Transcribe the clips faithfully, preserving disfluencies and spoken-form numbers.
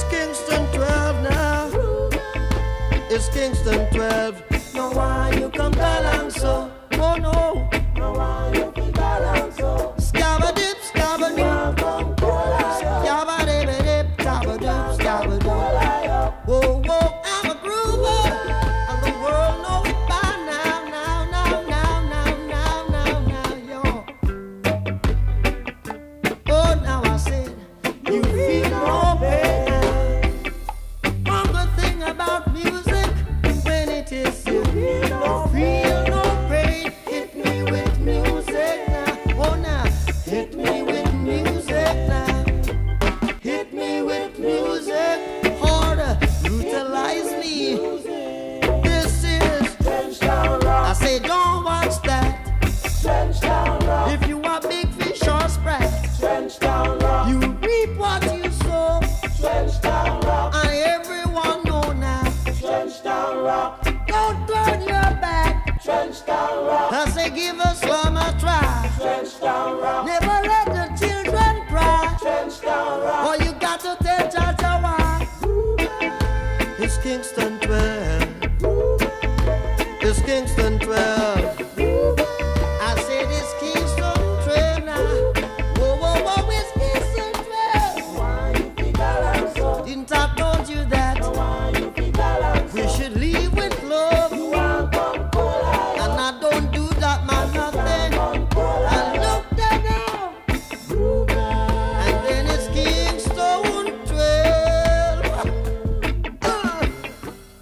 It's Kingston twelve now. It's Kingston twelve. No why you come along so? Oh no. No why you come along so? Scabba dip, scabba dip. Scabba dip, dip, scabba dip, scabba dip. Whoa, whoa, I'm a groover, and the world know it by now, now, now, now, now, now, now, now, yo. Oh, now I said you feel no pain. One good thing about music, when it is you don't feel no pain. Hit me with music now. Oh, now hit me with music now. Hit me with music harder. Utilize me. This is Trenchtown Rock. I say don't watch that. Trenchtown Rock. If you are big fish or sprat, Trenchtown Rock. You reap what you sow. Trenchtown Rock. And everyone know now. Trenchtown Rock. Don't turn your back. Trenchtown Rock. I say give us one a try. Trenchtown Rock. Never let the children cry. Trenchtown Rock. Oh, you got to tell Chacha why. It's Kingston twelve. It's Kingston twelve. I said it's Kingston twelve now. Whoa, whoa, whoa, it's Kingston twelve. Why you think I like so? Didn't I told you that? Why you think I like so? We should leave with love. And I don't do that, man, nothing. I look there now. And then it's Kingston twelve. Uh,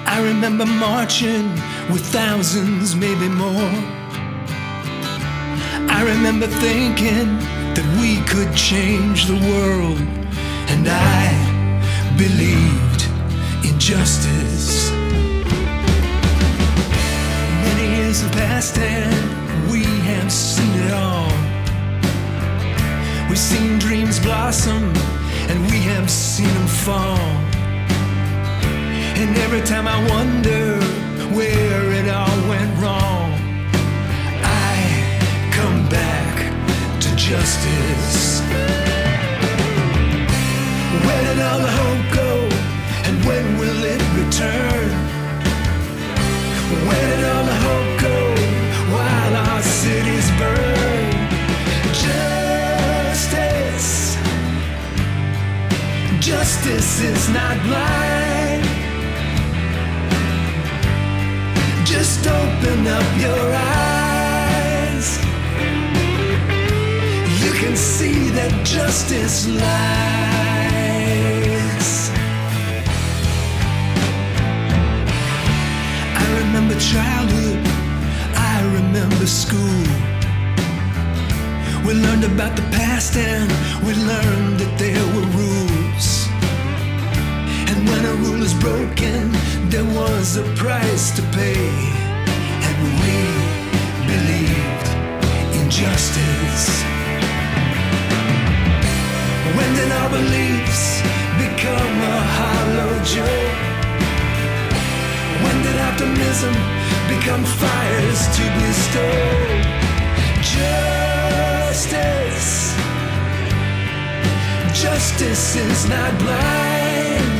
I remember marching with thousands, maybe more. I remember thinking that we could change the world, and I believed in justice. Many years have passed and we have seen it all. We've seen dreams blossom and we have seen them fall. And every time I wonder where it all went wrong, I come back to justice. Where did all the hope go, and when will it return? Where did all the hope go while our cities burn? Justice, justice is not blind. Just open up your eyes. You can see that justice lies. I remember childhood, I remember school. We learned about the past and we learned that there were rules. And when a rule is broken, there was a price to pay. And we believed in justice. When did our beliefs become a hollow joke? When did optimism become fires to bestow? Justice, justice is not blind.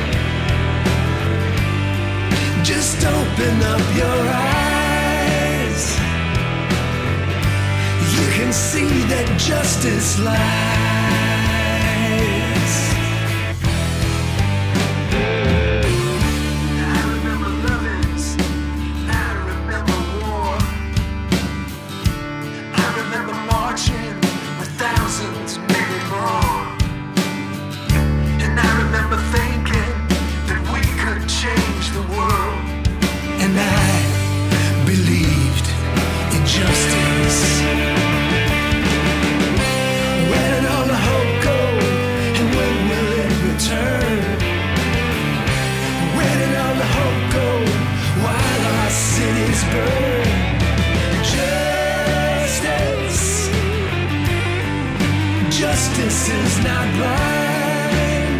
Just open up your eyes. You can see that justice lies. I remember lovings, I remember war. I remember marching with thousands, maybe more. And I remember thinking that we could change the world. And I believed in justice. Where did all the hope go, and when will it return? Where did all the hope go while our cities burn? Justice, justice is not blind.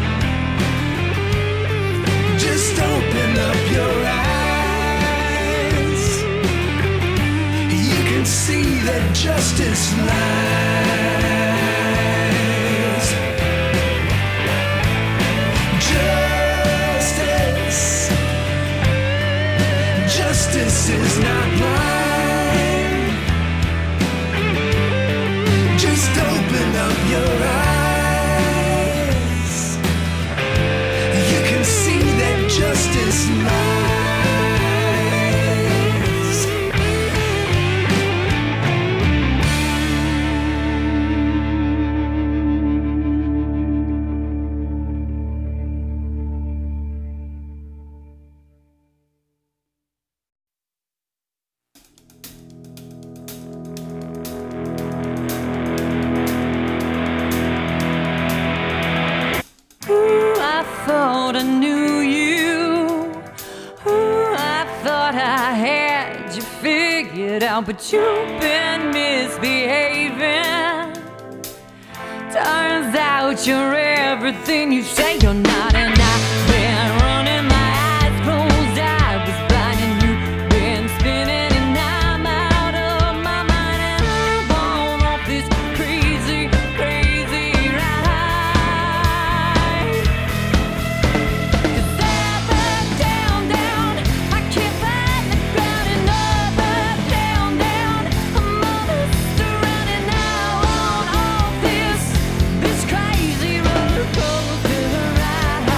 Just open up your eyes. You can see that justice lies. Justice, justice is not blind. Just open up your eyes. You can see that justice lies. Ooh, I thought I knew you. Ooh, I thought I had you figured out, but you've been misbehaving. Turns out you're everything you say you're not, and I've been running my eyes closed. I was blind and you've been spinning, and I'm out of my mind, and I'm on off this crazy, crazy ride. 'Cause up, up, down, down, I can't find the ground, and up, up, down, down, I'm all this around, and now on off this, this crazy roller coaster ride.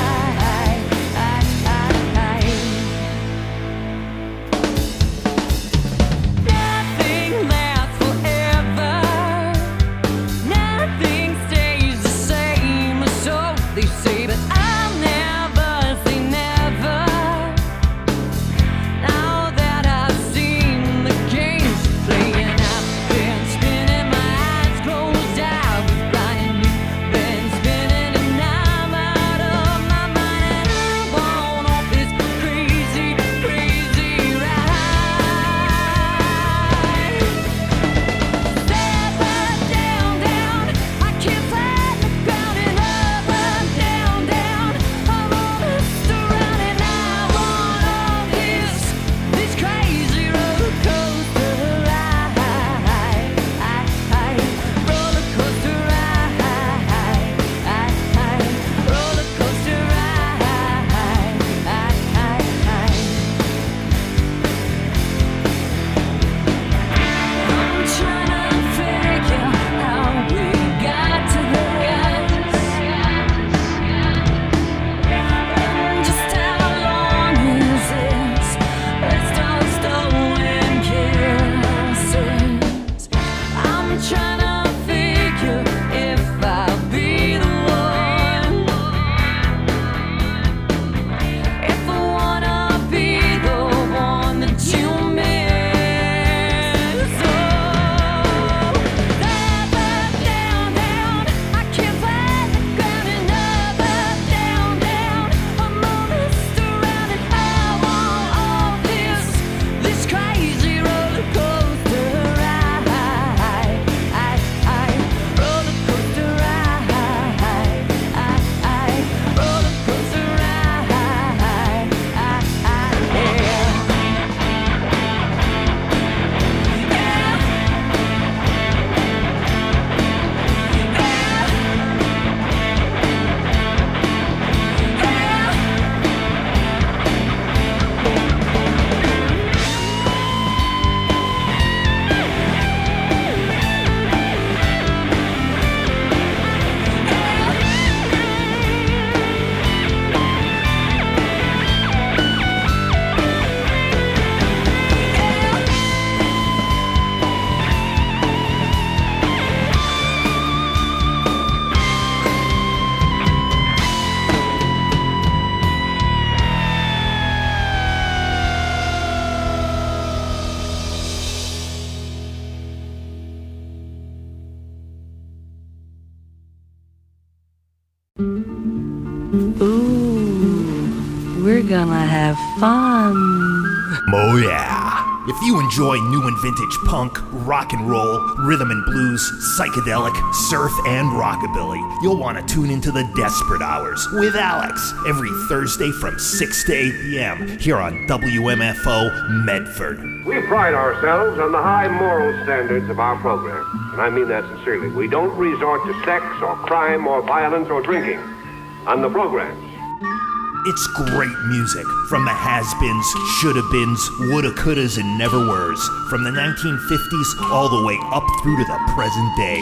we're gonna have fun. Oh yeah. If you enjoy new and vintage punk, rock and roll, rhythm and blues, psychedelic, surf, and rockabilly, you'll want to tune into the Desperate Hours with Alex every Thursday from six to eight p.m. here on W M F O Medford. We pride ourselves on the high moral standards of our program, and I mean that sincerely. We don't resort to sex or crime or violence or drinking on the programs. It's great music from the has-beens, shoulda-beens, woulda-couldas, and never-weres, from the nineteen fifties all the way up through to the present day.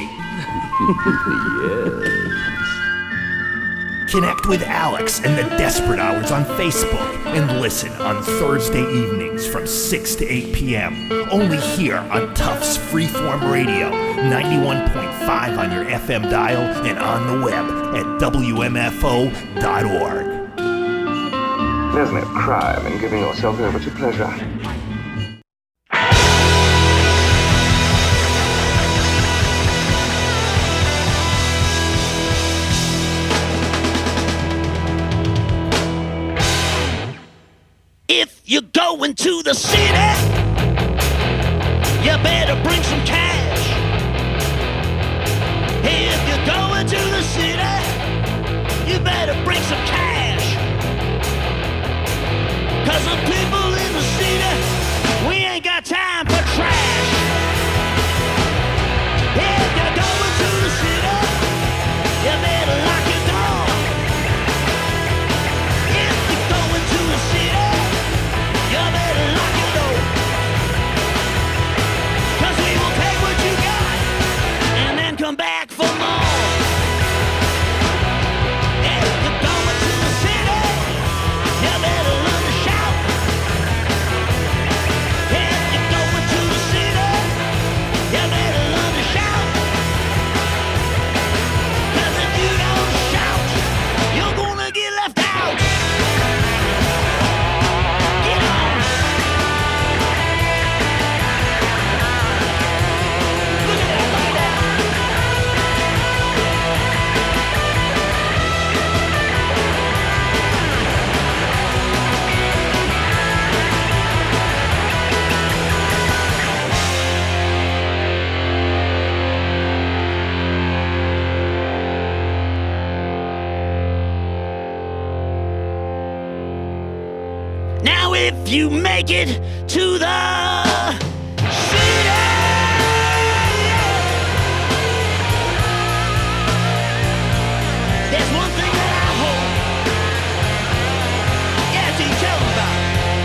Yes. Connect with Alex and the Desperate Hours on Facebook and listen on Thursday evenings from six to eight p.m. only here on Tufts Freeform Radio, ninety-one point five on your F M dial and on the web at W M F O dot org. There's no crime in giving yourself over to pleasure. If you're going to the city, you better bring some cash. If you're going to the city, you better bring some cash. Cause the people in the city, we ain't got time for trash. If you're going to the city, you better lock your door. If you're going to the city, you better lock your door. Cause we will take what you got and then come back for more. If you're going to the city, you better look. If you make it to the city, there's one thing that I hope. Yeah, do you tell them about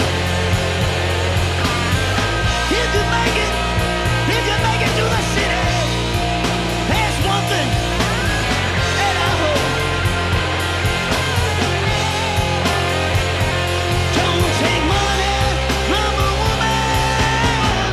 it? If you make it, if you make it to the city, there's one thing that I hope. Don't take money from a woman.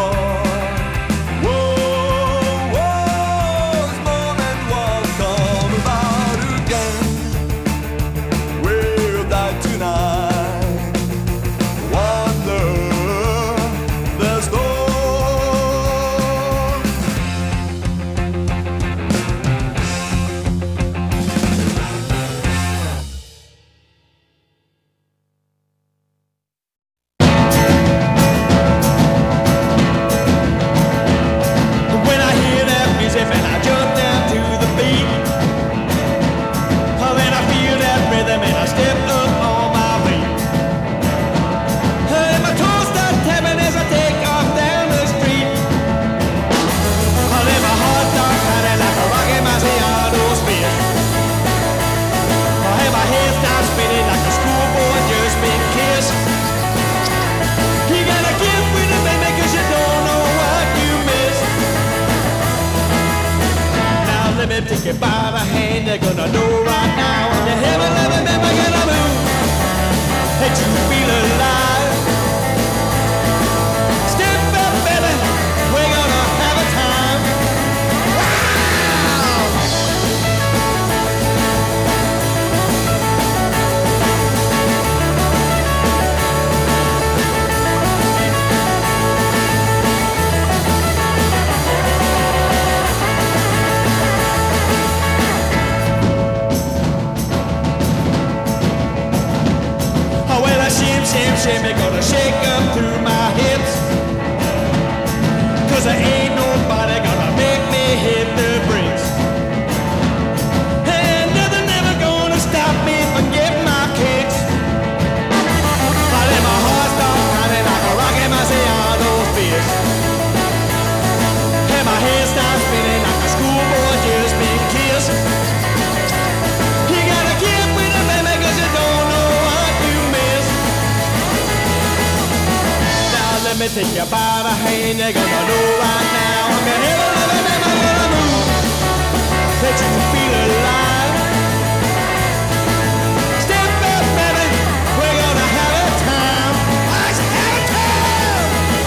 Take you by the hand, they're gonna know right now. You haven't ever been gonna move, that you feel alive. Step up, baby, we're gonna have a time. Shim, shimmy, gonna shake up through my hips, 'cause there ain't nobody gonna make me hit the bricks. And nothing ever gonna stop me from getting my kicks. I let my heart start pounding like a rocket, my say all those fears. And my head starts spinning like a schoolboy just being kissed. You gotta get with it, baby, 'cause you don't know what you miss. Let me take you by the hand, you're gonna know right now. I'm gonna have a living and I'm gonna move, that you feel alive. Step up, baby, we're gonna have a time. Let's have a time.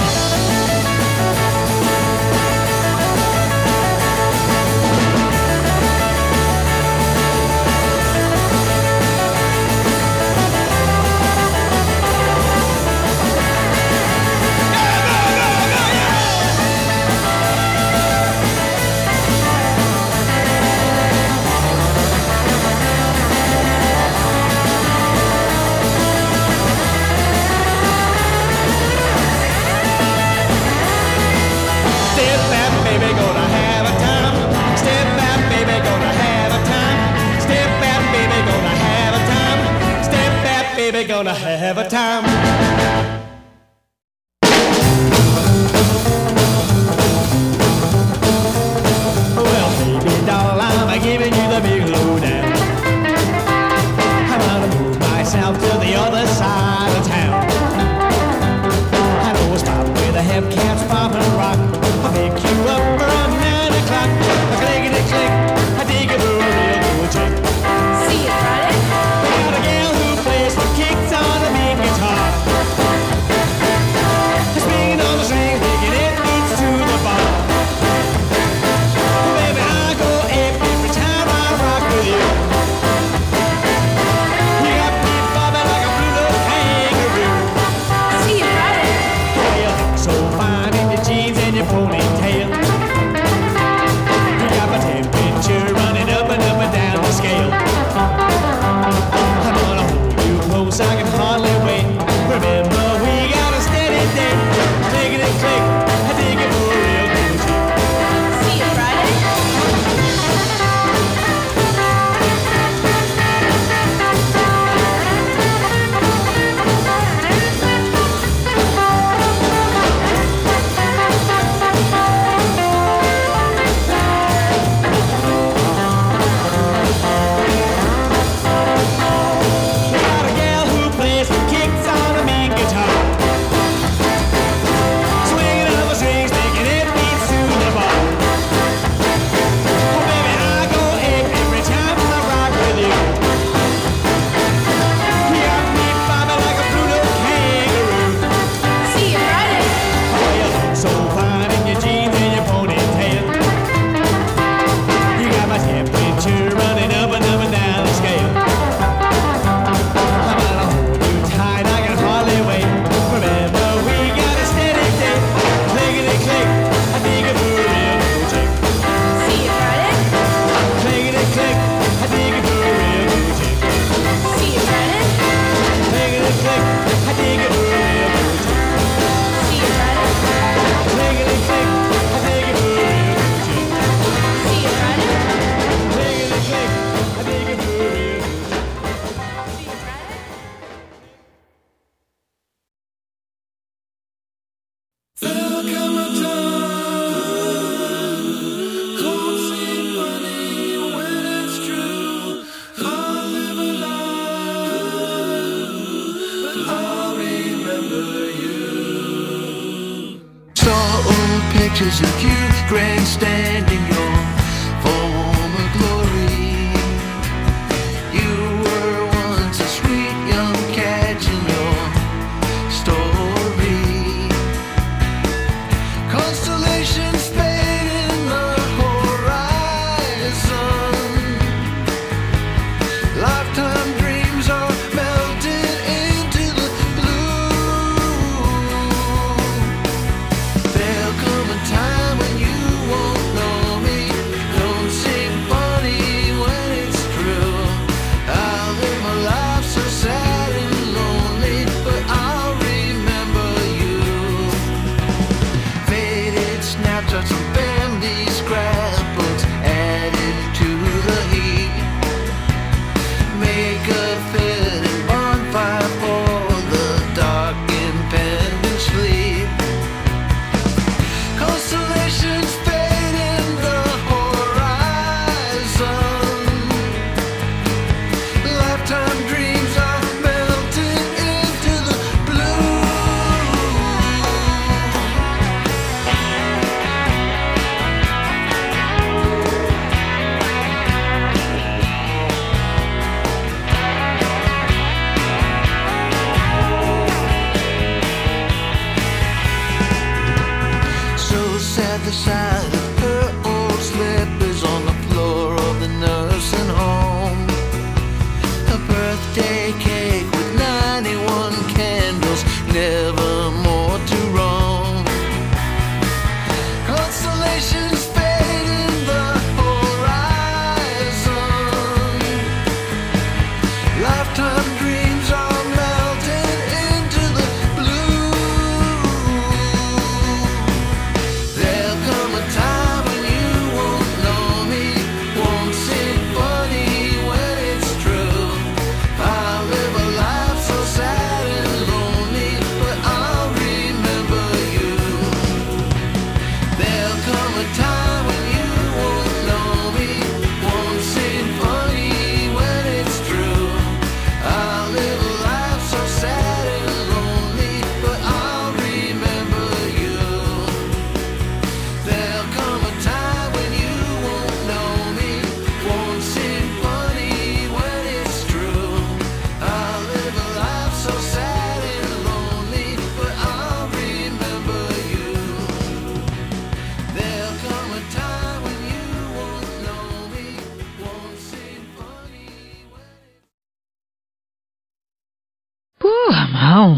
Gonna have a time. Well, baby doll, I'm giving you the big lowdown. I'm gonna move myself to the other side of town. I know a spot where the hemcats pop and rock. I'll pick you up around nine o'clock. I click it, click, I dig it, a real cool chick. See you Friday. Got a gal who plays the kicks on the big guitar. old pictures of you grandstanding your former glory. You were once a sweet young catch in your story. Constellations fade in the horizon. Lifetime dreams are melted into the blue. There'll come a time when you won't know me. Don't seem funny when it's true. I'll live my life so sad and lonely, but I'll remember you. Faded snapshots of family scrapbooks added to the heat. Make a fitting bonfire for the dark impending sleep. Constellations fade in the horizon. Lifetime dreams are melted into the blue. So sad the sight of her old slippers on the floor of the nursing home. A birthday cake with ninety-one candles, never more to roam. Constellations fade in the horizon. Lifetime dreams are melted into the blue. There'll come a time when you won't know me, won't seem funny when it's true. I'll live a life so sad and lonely, but I'll remember you. There'll come a time when you won't know me, won't seem funny when it's true. I'll live a life so sad and lonely, but I'll remember you. There'll come a time when you won't know me, won't seem funny when it's true. I'll live a life so sad and lonely, but I'll remember you. There'll come a time when you won't know me, won't seem funny when Whew, I'm home.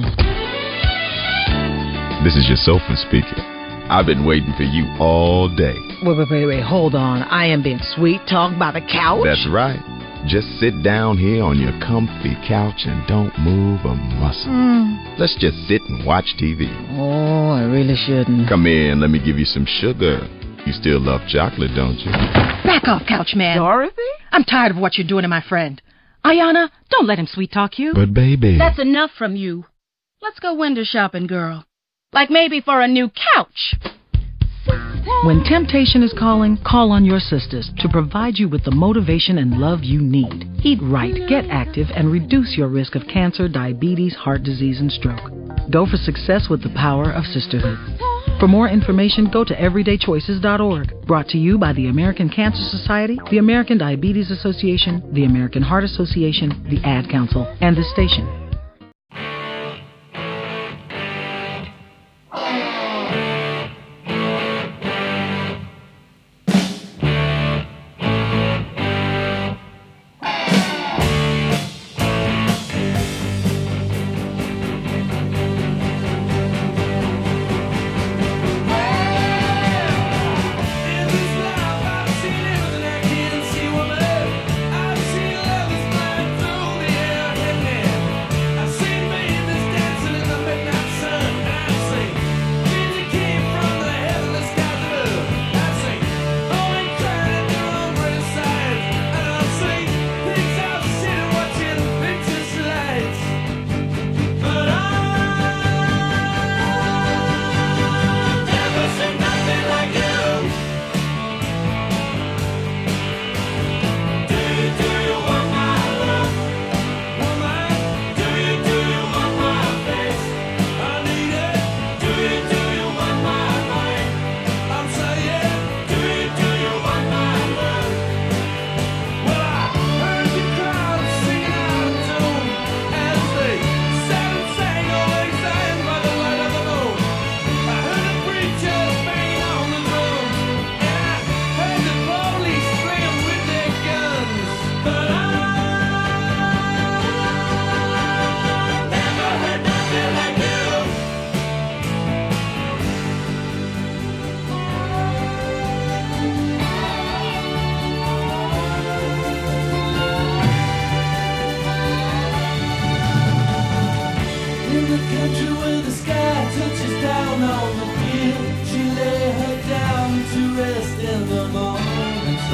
This is your sofa speaker. I've been waiting for you all day. Wait, wait, wait, wait, hold on. I am being sweet talked by the couch. That's right. Just sit down here on your comfy couch and don't move a muscle. Mm. Let's just sit and watch T V. Oh, I really shouldn't. Come in, let me give you some sugar. You still love chocolate, don't you? Back off, couch man. Dorothy? I'm tired of what you're doing to my friend. Ayana, don't let him sweet talk you. But baby. That's enough from you. Let's go window shopping, girl. Like maybe for a new couch. When temptation is calling, call on your sisters to provide you with the motivation and love you need. Eat right, get active, and reduce your risk of cancer, diabetes, heart disease, and stroke. Go for success with the power of sisterhood. For more information, go to everyday choices dot org. Brought to you by the American Cancer Society, the American Diabetes Association, the American Heart Association, the Ad Council, and this station.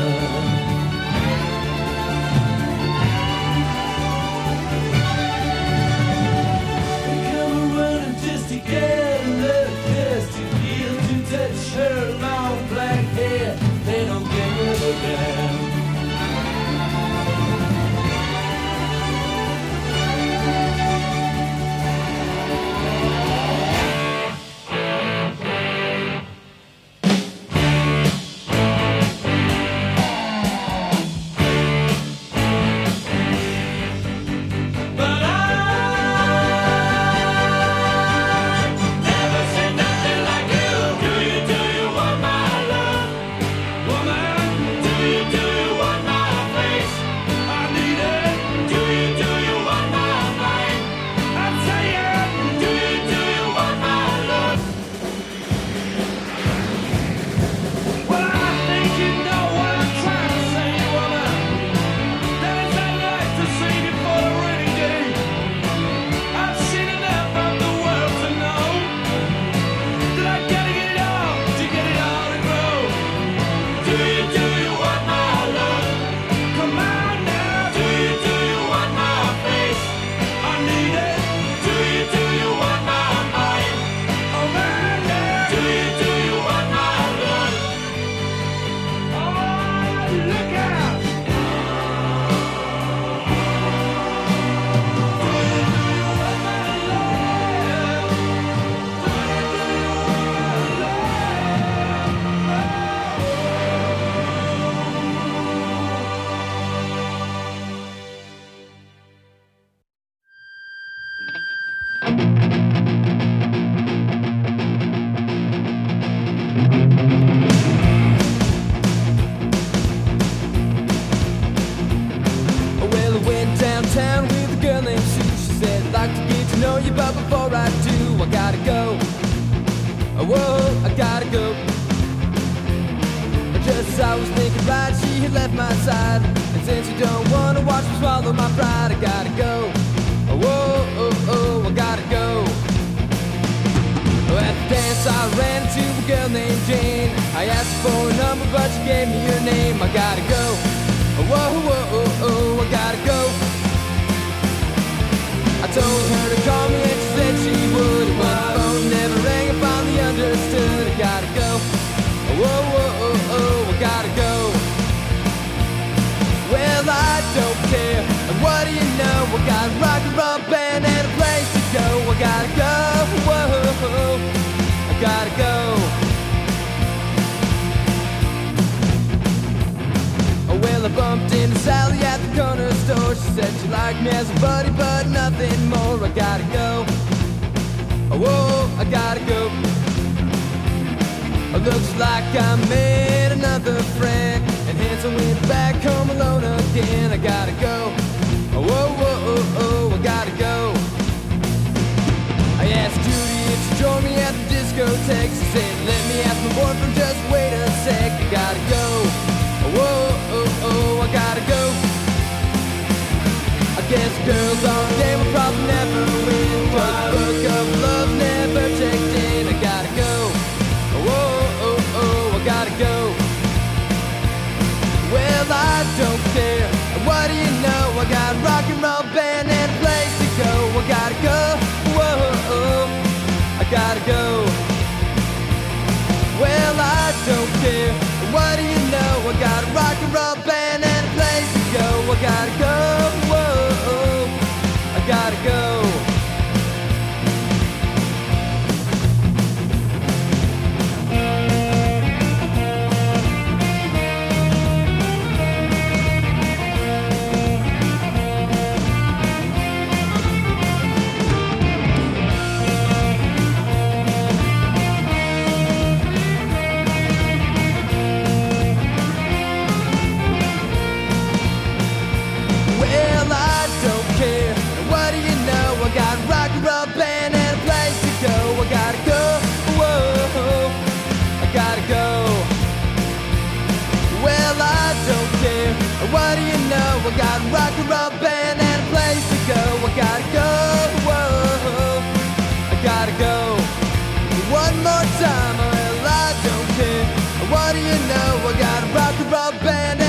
What do you know? I got a rock and roll band.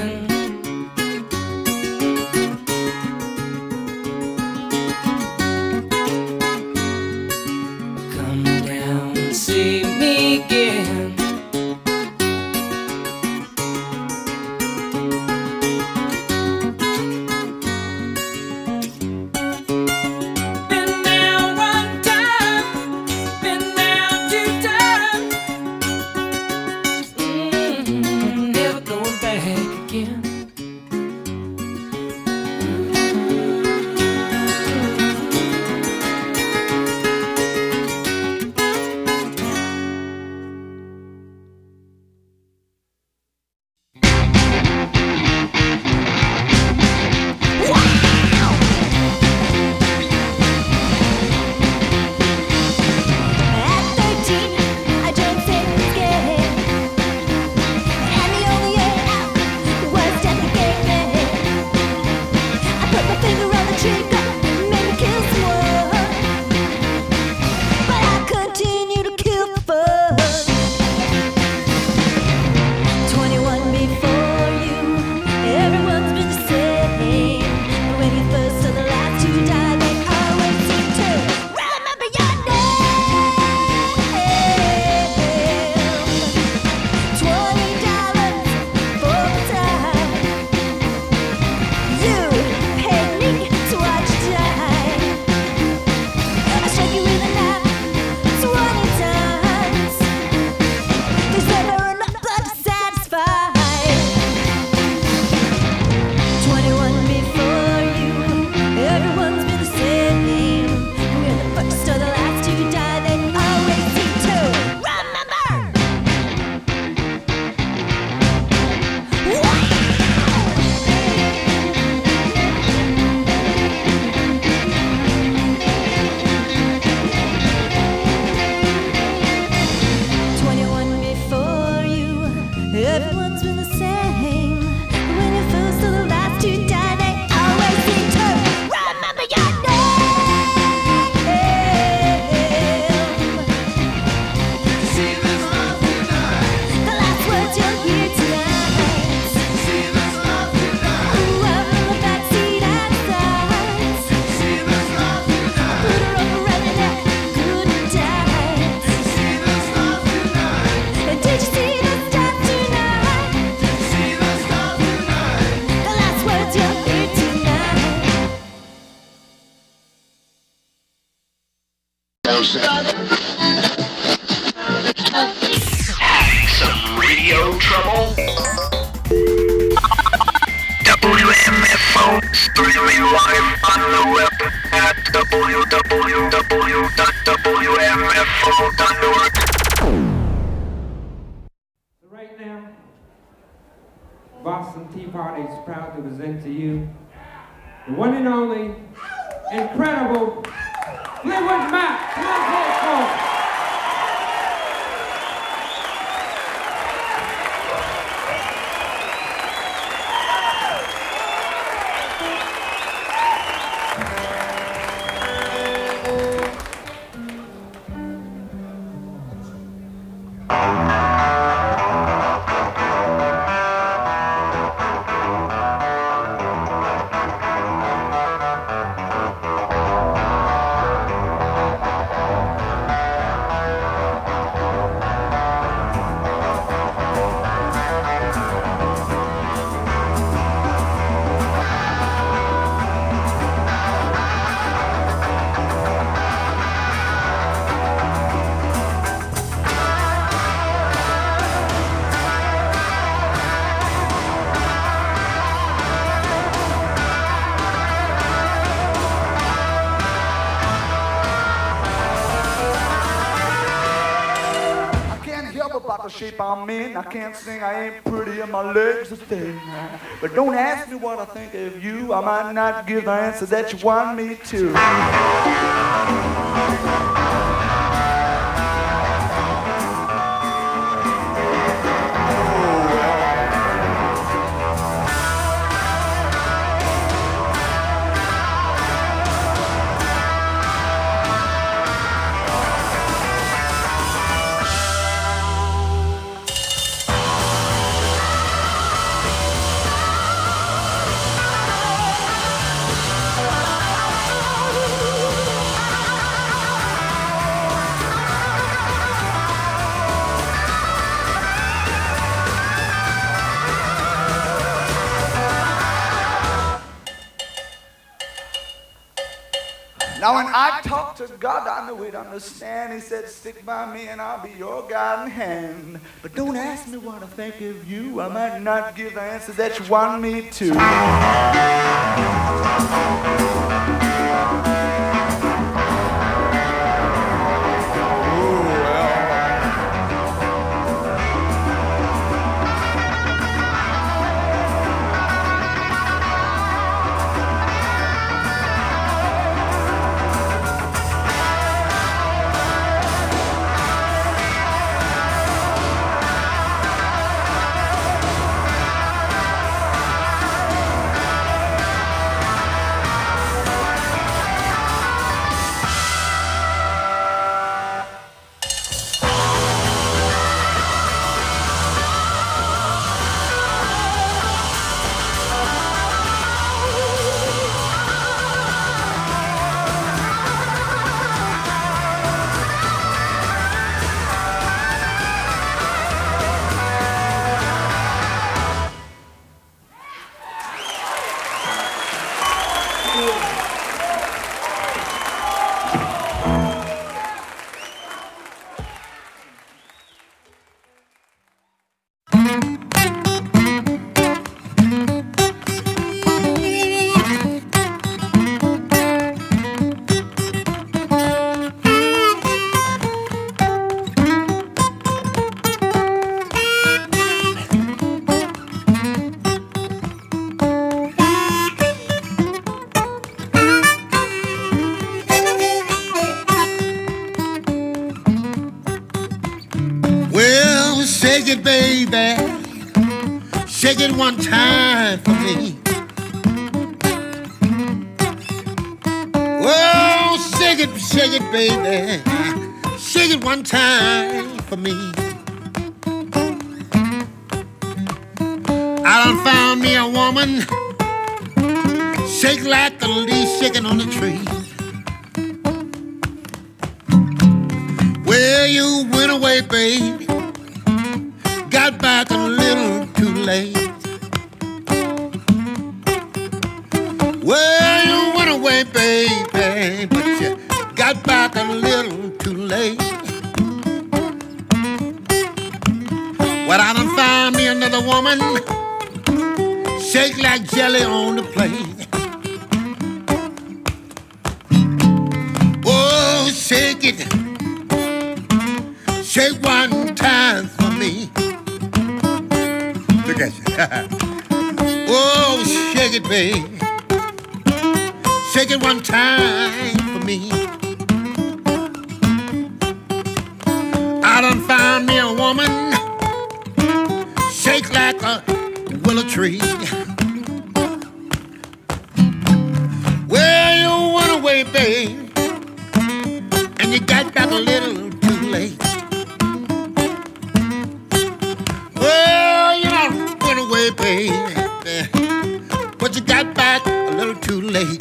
again. Come down and see me again. Having some radio trouble? W M F O streaming live on the web at w w w dot w m f o dot org. So right now, Boston Tea Party is proud to present to you the one and only, incredible Fleetwood Mac. Come on, folks. The shape I'm in, I can't sing, I ain't pretty, and my legs are thin. But don't ask me what I think of you, I might not give the answer that you want me to. Now when I talk to God, I know he'd understand. He said, stick by me and I'll be your guiding hand. But don't ask me what I think of you. I might not give the answer that you want me to. Shake it, baby. Shake it one time for me. Oh, shake it, shake it, baby. Shake it one time for me. I done found me a woman, shake like the leaf shaking on the tree. Well, you went away, baby. Got back a little too late. Well, you went away, baby, but you got back a little too late. Well, I done found me another woman, shake like jelly on the plate. Oh, shake it, shake one time for me. Look at you. Oh, shake it, babe. Shake it one time for me. I done found me a woman, shake like a willow tree. Well, you went away, babe, and you got back a little too late. Well, you done went away, baby, but you got back a little too late.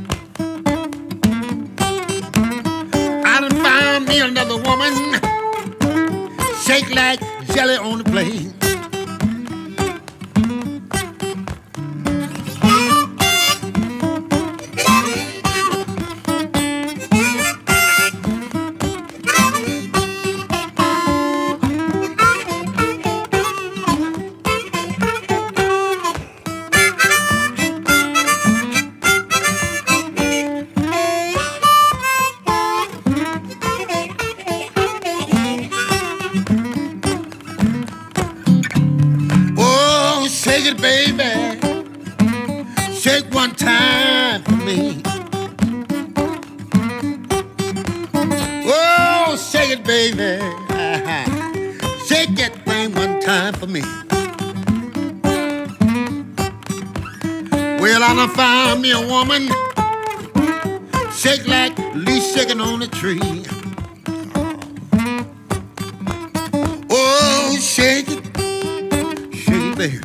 I done found me another woman, shake like jelly on the plate. Shake it, baby. Shake one time for me. Oh, shake it, baby. Shake that thing one time for me. Well, I done found me a woman, shake like leaf shaking on a tree. Oh, shake it, shake it, baby.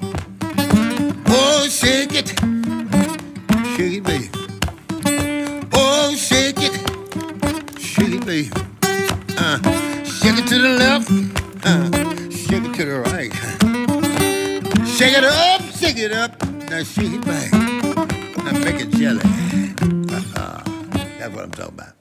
Oh, shake it, shake it, baby. Oh, shake it, shake it, baby. Uh, shake it to the left, uh, shake it to the right. Shake it up, shake it up, now shake it back. Now make it jelly. Uh-uh. That's what I'm talking about.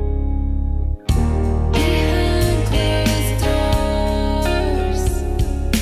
Behind closed doors,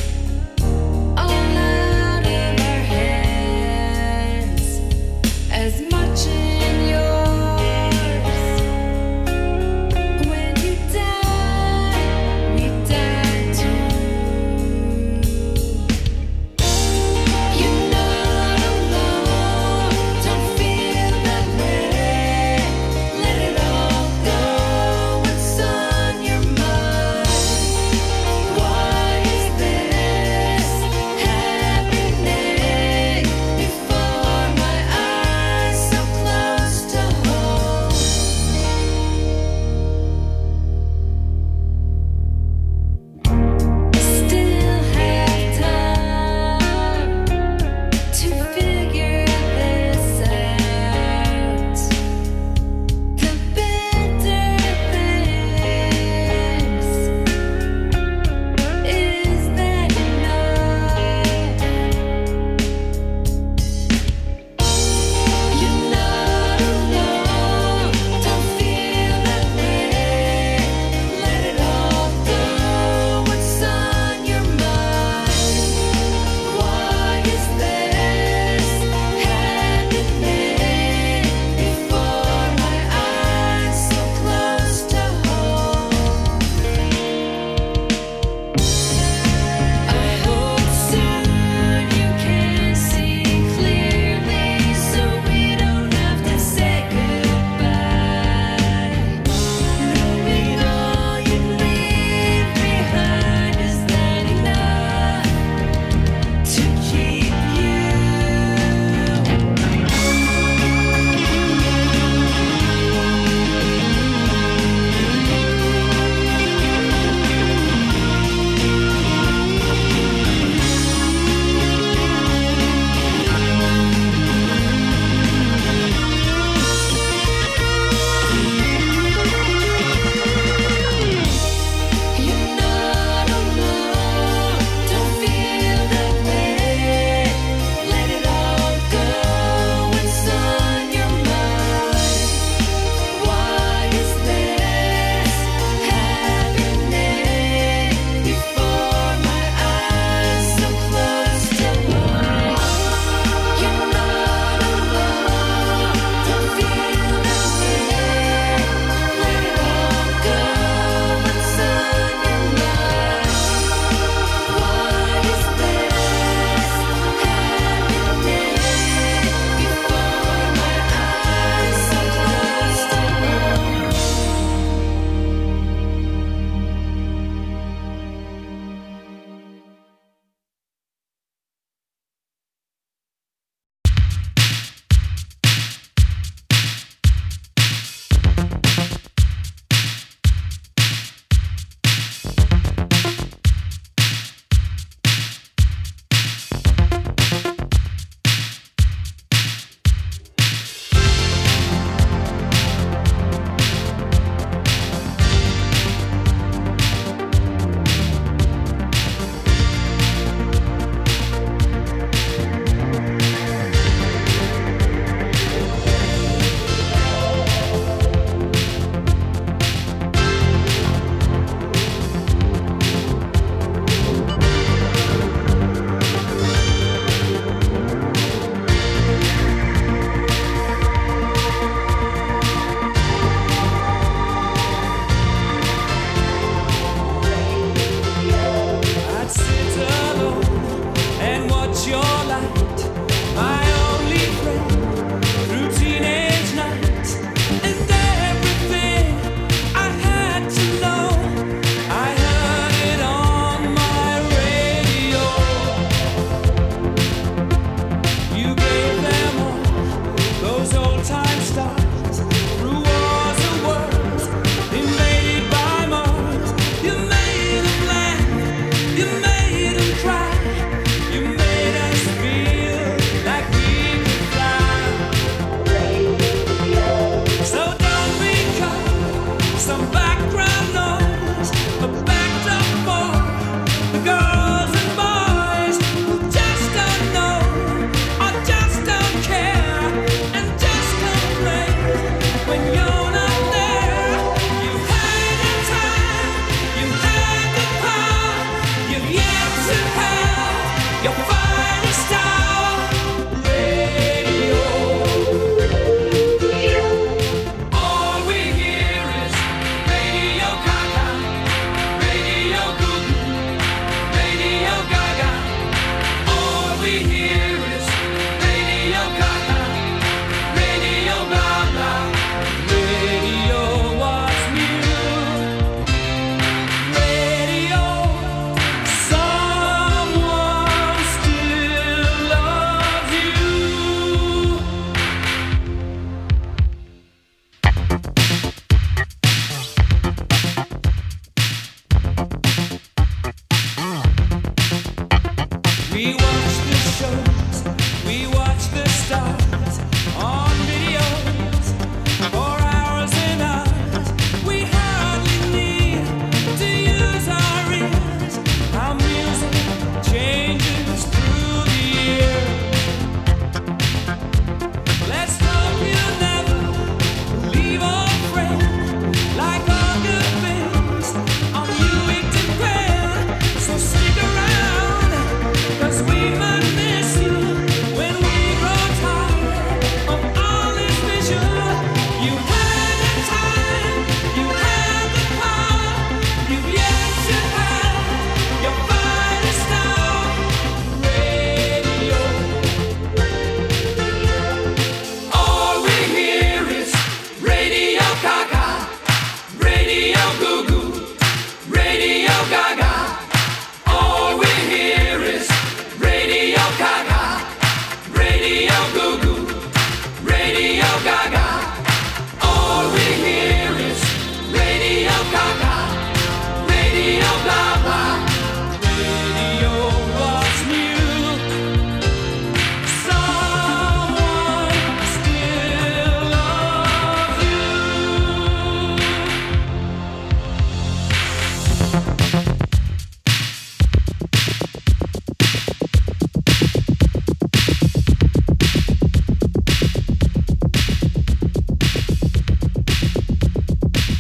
Gaga, Radio Gaga.